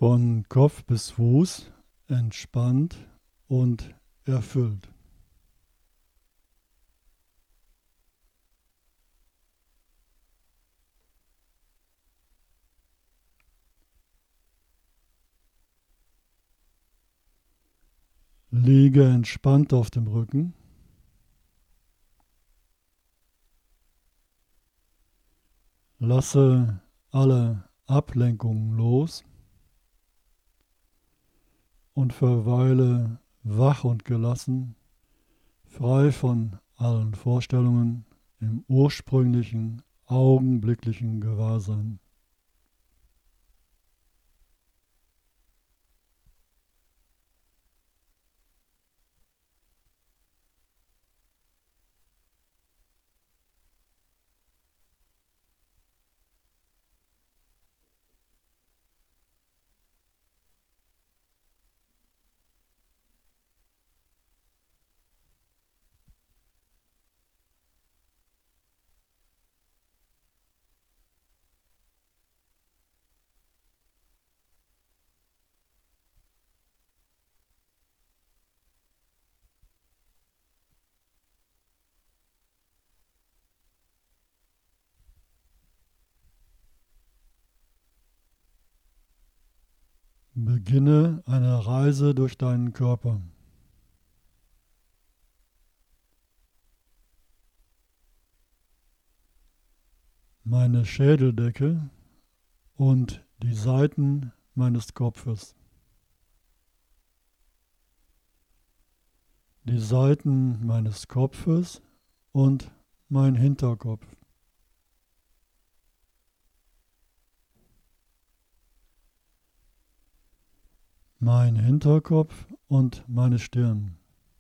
Von Kopf bis Fuß entspannt und erfüllt. Liege entspannt auf dem Rücken. Lasse alle Ablenkungen los und verweile wach und gelassen, frei von allen Vorstellungen im ursprünglichen, augenblicklichen Gewahrsein. Beginne eine Reise durch deinen Körper. Meine Schädeldecke und die Seiten meines Kopfes. Die Seiten meines Kopfes und mein Hinterkopf. Mein Hinterkopf und meine Stirn.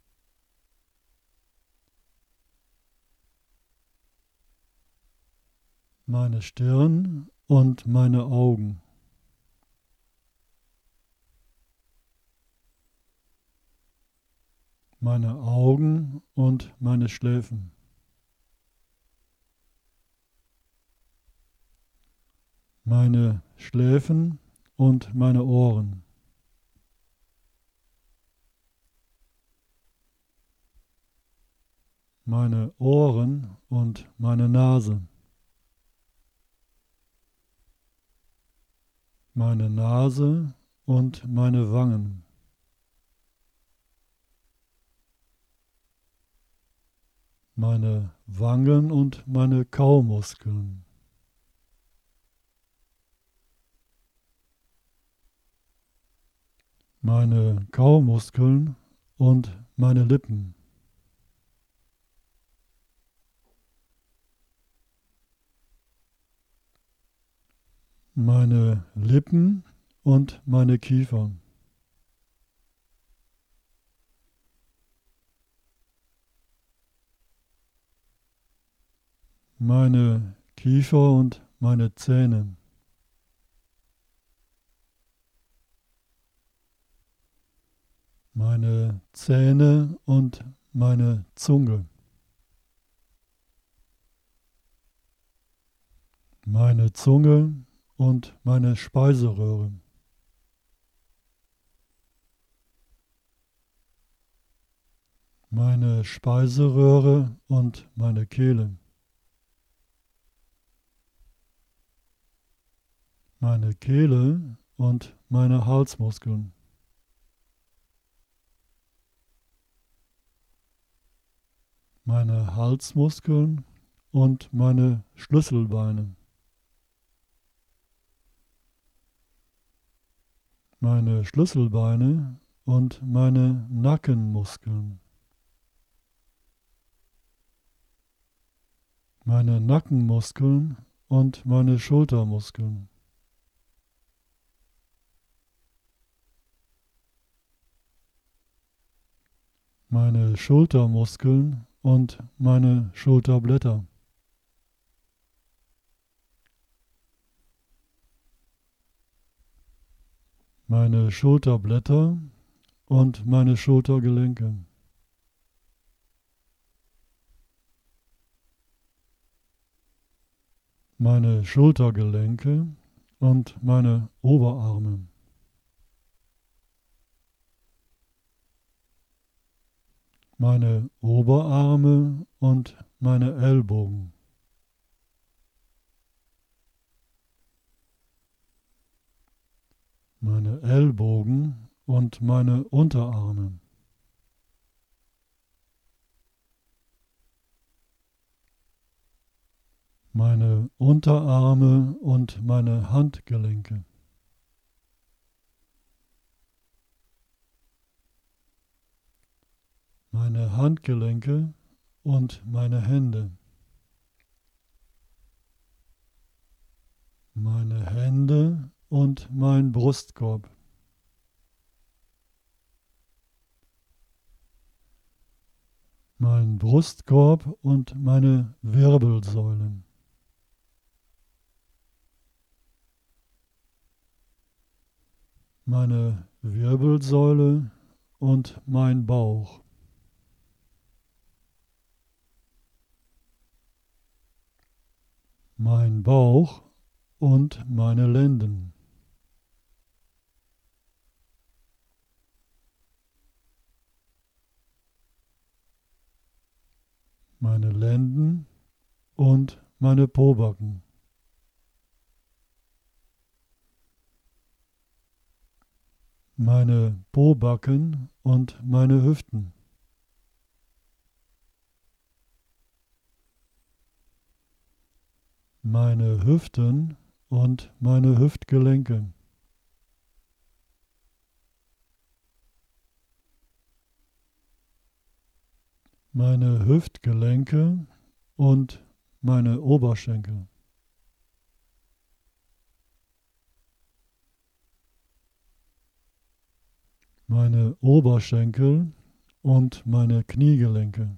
Meine Stirn und meine Augen. Meine Augen und meine Schläfen. Meine Schläfen und meine Ohren. Meine Ohren und meine Nase. Meine Nase und meine Wangen. Meine Wangen und meine Kaumuskeln. Meine Kaumuskeln und meine Lippen. Meine Lippen und meine Kiefer. Meine Kiefer und meine Zähne. Meine Zähne und meine Zunge. Meine Zunge und meine Speiseröhre. Meine Speiseröhre und meine Kehle. Meine Kehle und meine Halsmuskeln. Meine Halsmuskeln und meine Schlüsselbeine. Meine Schlüsselbeine und meine Nackenmuskeln. Meine Nackenmuskeln und meine Schultermuskeln. Meine Schultermuskeln und meine Schulterblätter. Meine Schulterblätter und meine Schultergelenke. Meine Schultergelenke und meine Oberarme. meine Oberarme und meine Ellbogen, meine Ellbogen und meine Unterarme, meine Unterarme und meine Handgelenke, meine Handgelenke und meine Hände, meine Hände und mein Brustkorb, mein Brustkorb und meine Wirbelsäulen, meine Wirbelsäule und mein Bauch, mein Bauch und meine Lenden, meine Lenden und meine Pobacken, meine Pobacken und meine Hüften, meine Hüften und meine Hüftgelenke, meine Hüftgelenke und meine Oberschenkel, meine Oberschenkel und meine Kniegelenke,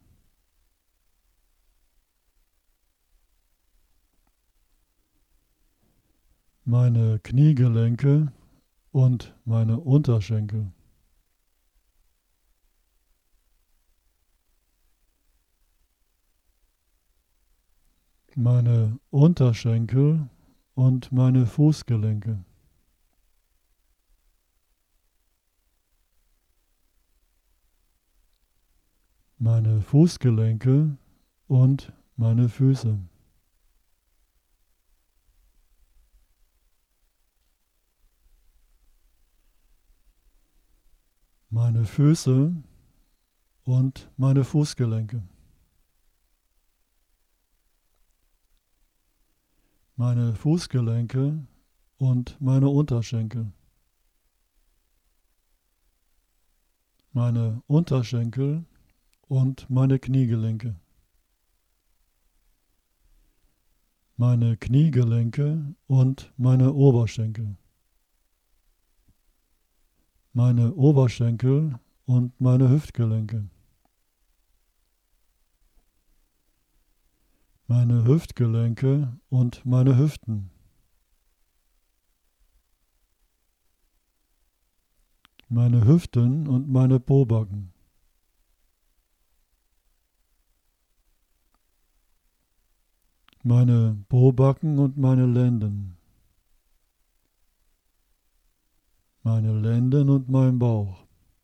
meine Kniegelenke und meine Unterschenkel, meine Unterschenkel und meine Fußgelenke, meine Fußgelenke und meine Füße, meine Füße und meine Fußgelenke, meine Fußgelenke und meine Unterschenkel, meine Unterschenkel und meine Kniegelenke, meine Kniegelenke und meine Oberschenkel, meine Oberschenkel und meine Hüftgelenke, meine Hüftgelenke und meine Hüften, meine Hüften und meine Pobacken, meine Pobacken und meine Lenden, meine Lenden und mein Bauch,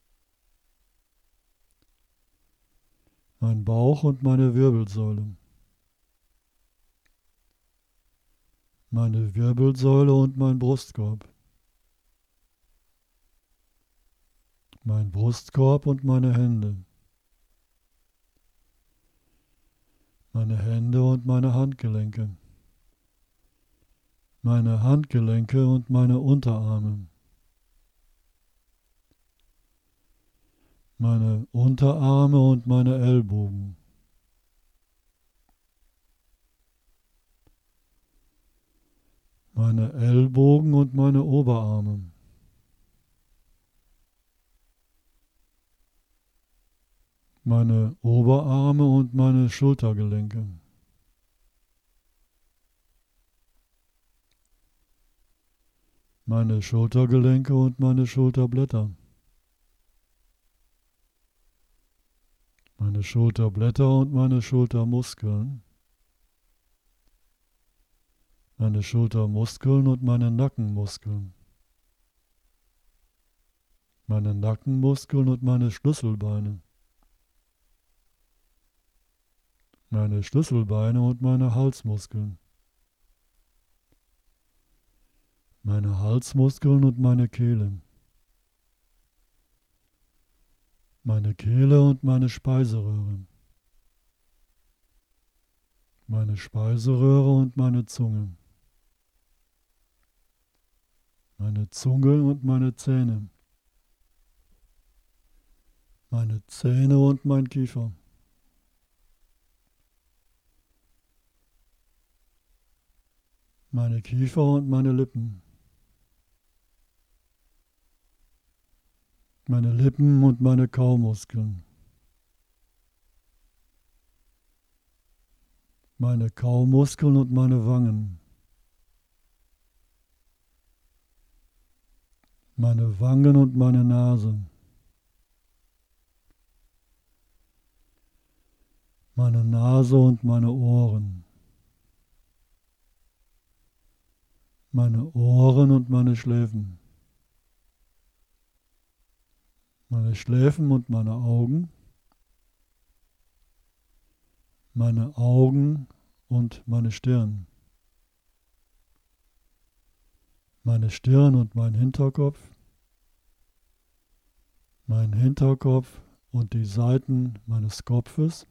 mein Bauch und meine Wirbelsäule, meine Wirbelsäule und mein Brustkorb, mein Brustkorb und meine Hände, meine Hände und meine Handgelenke, meine Handgelenke und meine Unterarme, meine Unterarme und meine Ellbogen, meine Ellbogen und meine Oberarme, meine Oberarme und meine Schultergelenke, meine Schultergelenke und meine Schulterblätter, meine Schulterblätter und meine Schultermuskeln, meine Schultermuskeln und meine Nackenmuskeln, meine Nackenmuskeln und meine Schlüsselbeine, meine Schlüsselbeine und meine Halsmuskeln, meine Halsmuskeln und meine Kehle und meine Speiseröhre, meine Speiseröhre und meine Zunge und meine Zähne und mein Kiefer, meine Kiefer und meine Lippen und meine Kaumuskeln, meine Kaumuskeln und meine Wangen und meine Nase, und meine Ohren und meine Schläfen und meine Augen und meine Stirn und mein Hinterkopf und die Seiten meines Kopfes,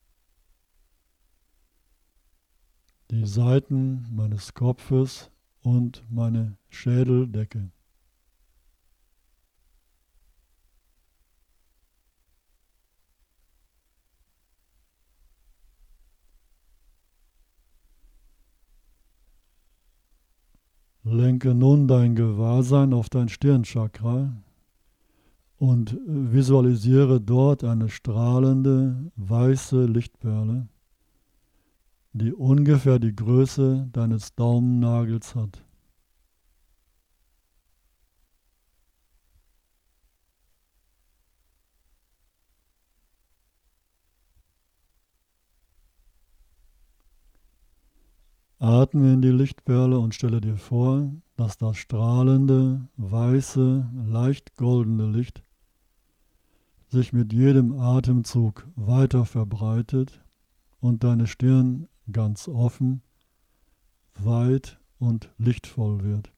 und meine Schädeldecke. Lenke nun dein Gewahrsein auf dein Stirnchakra und visualisiere dort eine strahlende, weiße Lichtperle, die ungefähr die Größe deines Daumennagels hat. Atme in die Lichtperle und stelle dir vor, dass das strahlende, weiße, leicht goldene Licht sich mit jedem Atemzug weiter verbreitet und deine Stirn ganz offen, weit und lichtvoll wird.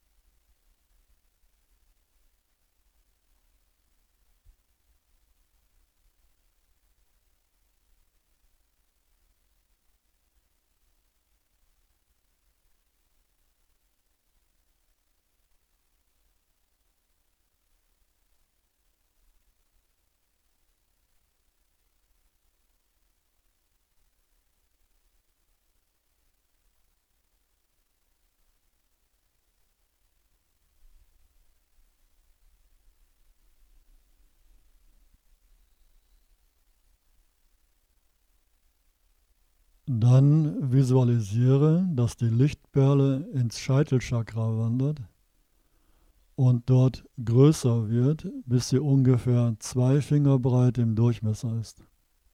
Dann visualisiere, dass die Lichtperle ins Scheitelchakra wandert und dort größer wird, bis sie ungefähr 2 Finger breit im Durchmesser ist.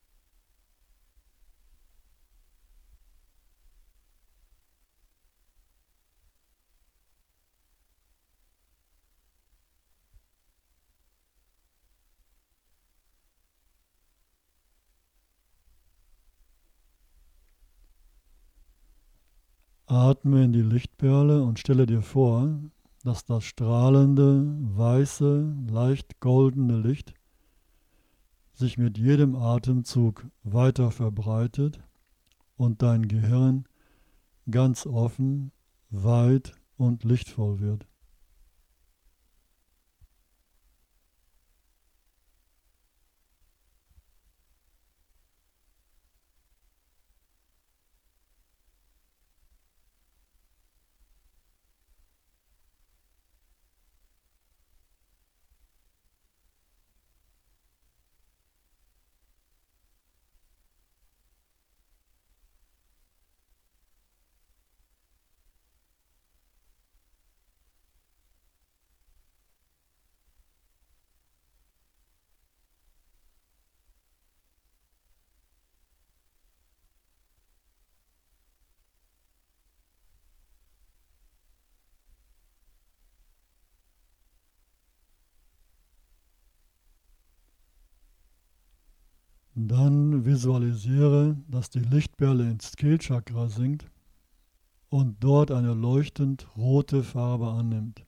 Atme in die Lichtperle und stelle dir vor, dass das strahlende, weiße, leicht goldene Licht sich mit jedem Atemzug weiter verbreitet und dein Gehirn ganz offen, weit und lichtvoll wird. Dann visualisiere, dass die Lichtperle ins Kehlchakra sinkt und dort eine leuchtend rote Farbe annimmt.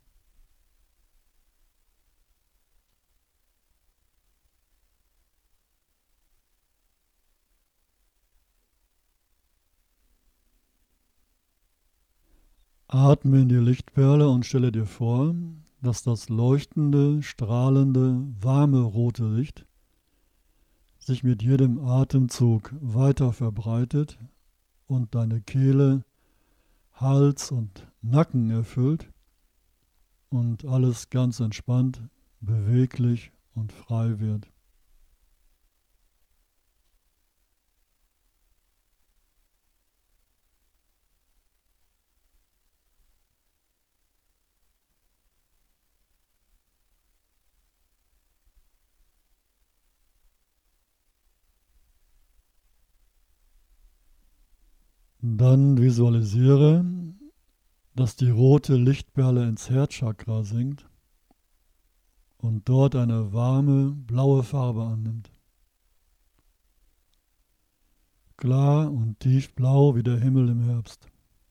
Atme in die Lichtperle und stelle dir vor, dass das leuchtende, strahlende, warme rote Licht sich mit jedem Atemzug weiter verbreitet und deine Kehle, Hals und Nacken erfüllt und alles ganz entspannt, beweglich und frei wird. Dann visualisiere, dass die rote Lichtperle ins Herzchakra sinkt und dort eine warme, blaue Farbe annimmt. Klar und tiefblau wie der Himmel im Herbst.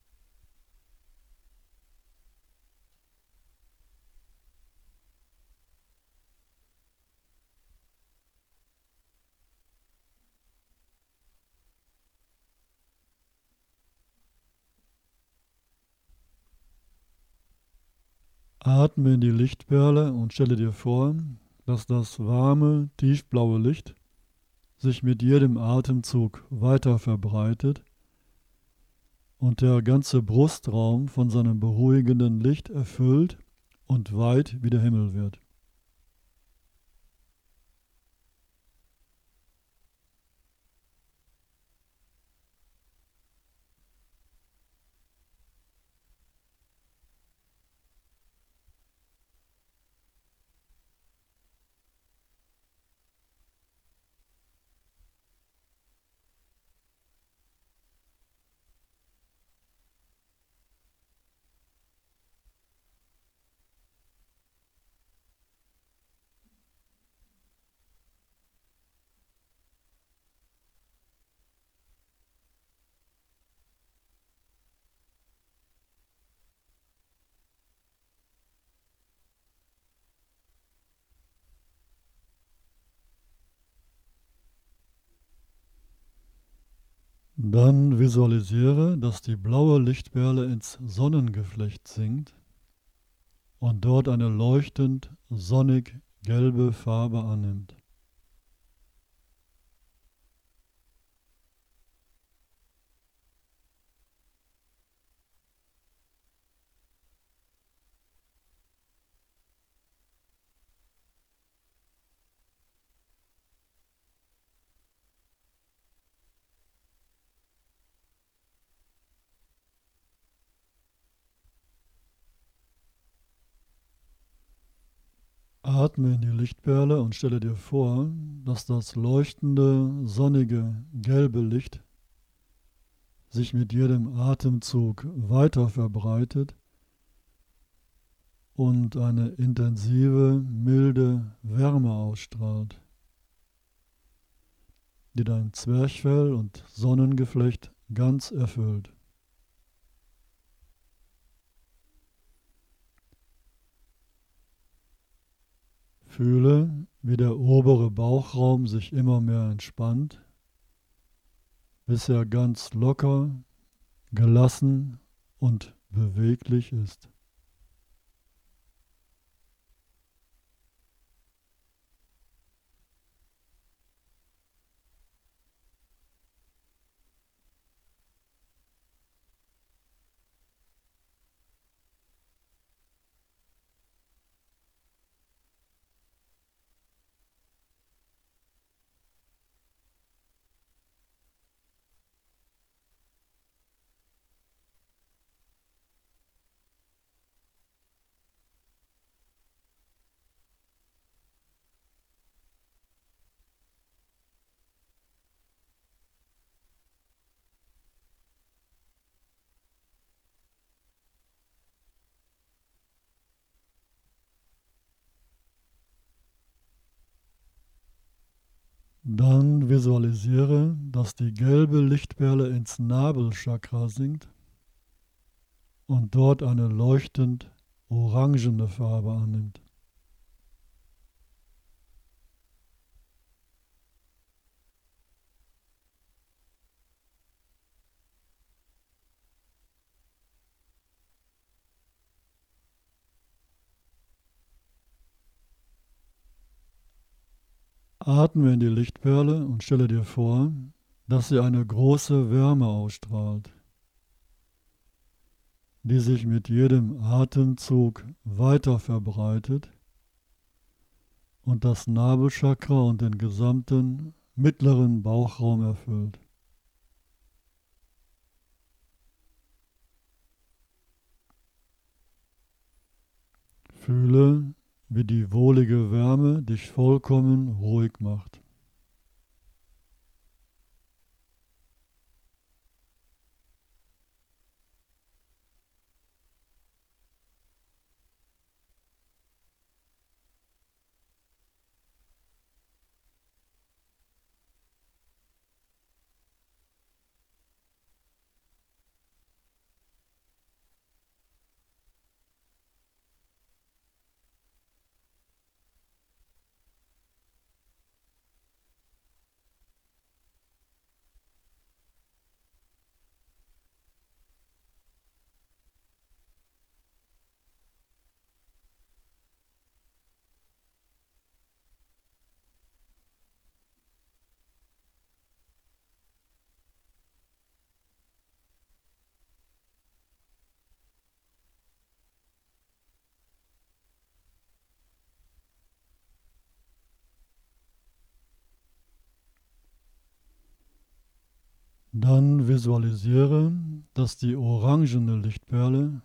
Atme in die Lichtperle und stelle dir vor, dass das warme, tiefblaue Licht sich mit jedem Atemzug weiter verbreitet und der ganze Brustraum von seinem beruhigenden Licht erfüllt und weit wie der Himmel wird. Dann visualisiere, dass die blaue Lichtperle ins Sonnengeflecht sinkt und dort eine leuchtend sonnig gelbe Farbe annimmt. Atme in die Lichtperle und stelle dir vor, dass das leuchtende, sonnige, gelbe Licht sich mit jedem Atemzug weiter verbreitet und eine intensive, milde Wärme ausstrahlt, die dein Zwerchfell und Sonnengeflecht ganz erfüllt. Fühle, wie der obere Bauchraum sich immer mehr entspannt, bis er ganz locker, gelassen und beweglich ist. Dann visualisiere, dass die gelbe Lichtperle ins Nabelchakra sinkt und dort eine leuchtend orangene Farbe annimmt. Atme in die Lichtperle und stelle dir vor, dass sie eine große Wärme ausstrahlt, die sich mit jedem Atemzug weiter verbreitet und das Nabelchakra und den gesamten mittleren Bauchraum erfüllt. Fühle, wie die wohlige Wärme dich vollkommen ruhig macht. Dann visualisiere, dass die orangene Lichtperle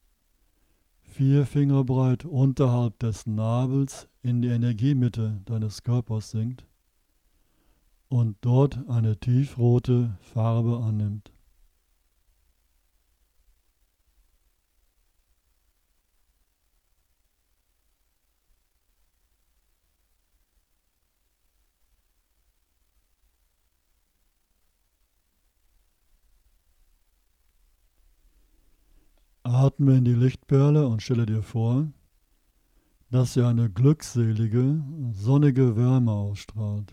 4 Finger breit unterhalb des Nabels in die Energiemitte deines Körpers sinkt und dort eine tiefrote Farbe annimmt. Atme in die Lichtperle und stelle dir vor, dass sie eine glückselige, sonnige Wärme ausstrahlt,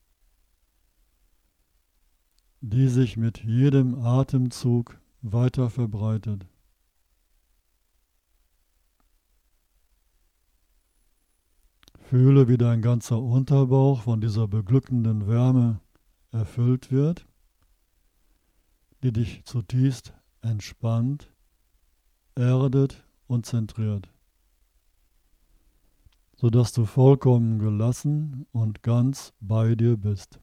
die sich mit jedem Atemzug weiter verbreitet. Fühle, wie dein ganzer Unterbauch von dieser beglückenden Wärme erfüllt wird, die dich zutiefst entspannt, erdet und zentriert, sodass du vollkommen gelassen und ganz bei dir bist.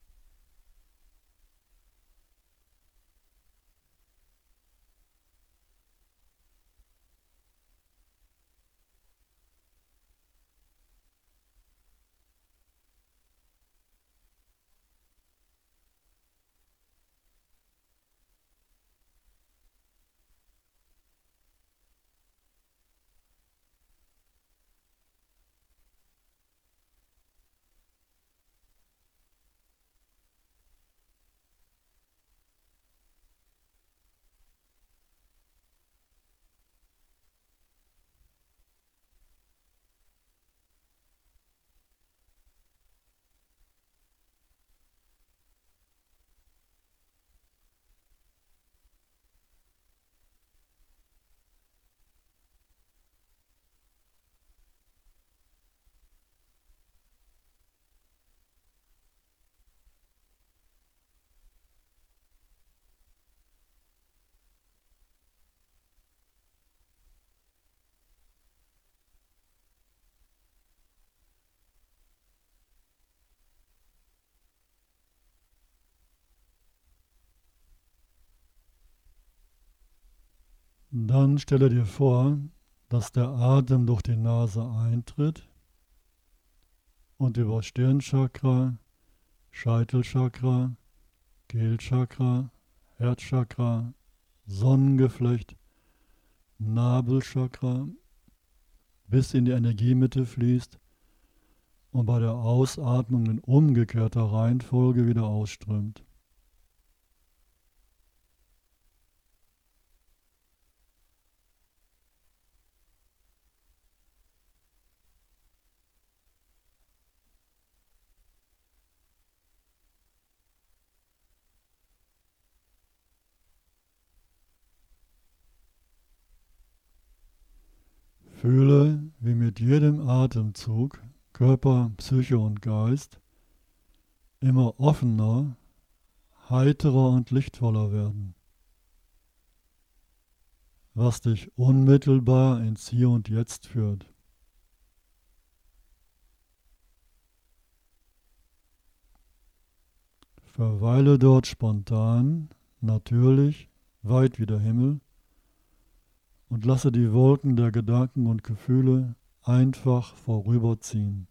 Dann stelle dir vor, dass der Atem durch die Nase eintritt und über Stirnchakra, Scheitelchakra, Kehlchakra, Herzchakra, Sonnengeflecht, Nabelchakra bis in die Energiemitte fließt und bei der Ausatmung in umgekehrter Reihenfolge wieder ausströmt. Fühle, wie mit jedem Atemzug Körper, Psyche und Geist immer offener, heiterer und lichtvoller werden, was dich unmittelbar ins Hier und Jetzt führt. Verweile dort spontan, natürlich, weit wie der Himmel, und lasse die Wolken der Gedanken und Gefühle einfach vorüberziehen.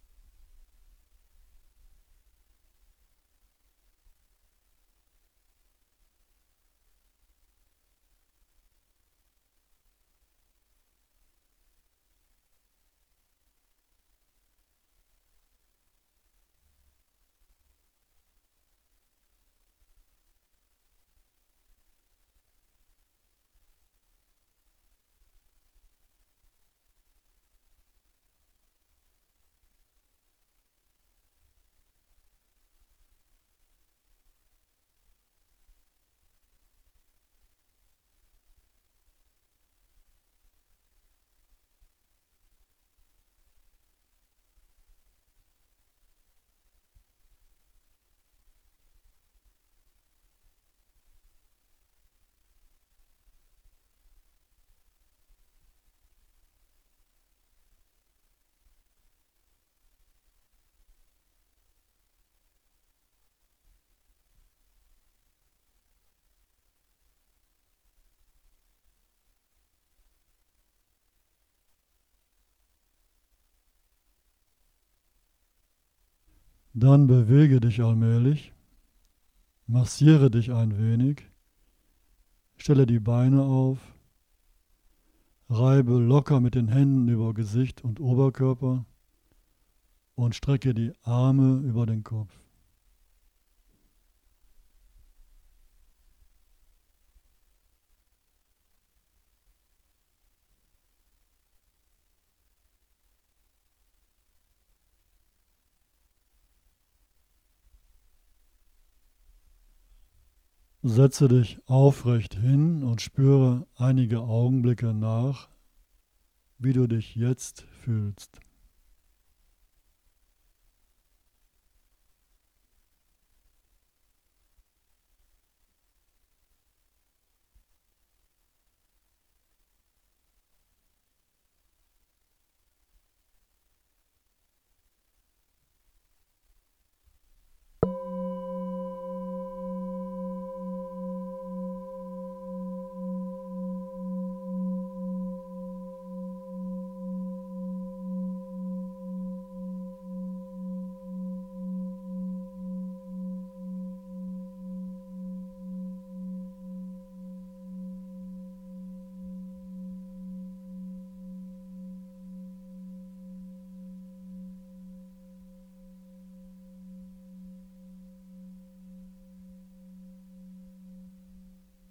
Dann bewege dich allmählich, massiere dich ein wenig, stelle die Beine auf, reibe locker mit den Händen über Gesicht und Oberkörper und strecke die Arme über den Kopf. Setze dich aufrecht hin und spüre einige Augenblicke nach, wie du dich jetzt fühlst.